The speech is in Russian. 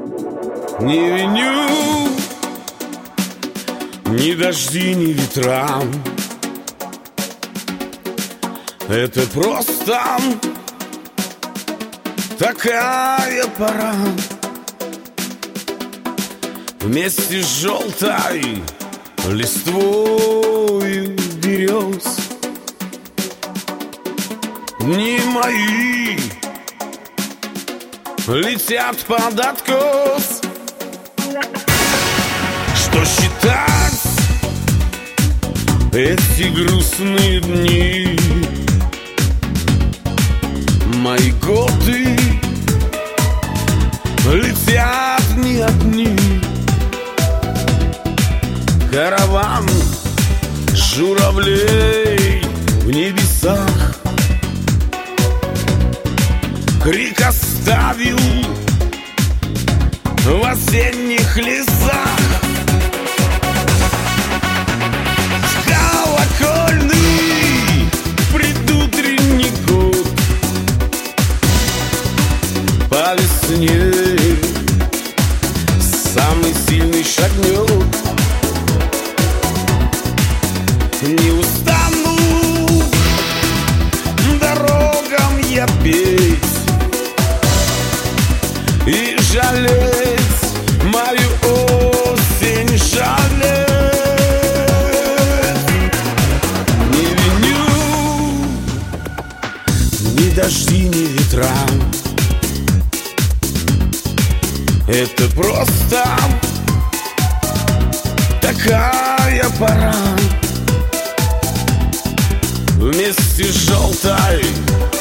Не виню ни дожди, ни ветра. Это просто такая пора. Вместе с желтой листвою берез дни мои летят под откос. Что считать эти грустные дни? Мои годы летят не одни. Караван журавлей в небесах крик оставил в осенних лесах. Колокольный предутренний год по весне самый сильный шагнет. Не устану дорогам я петь и жалеть мою осень, жалеть. Не виню ни дожди, ни ветра. Это просто такая пора. Вместе с желтой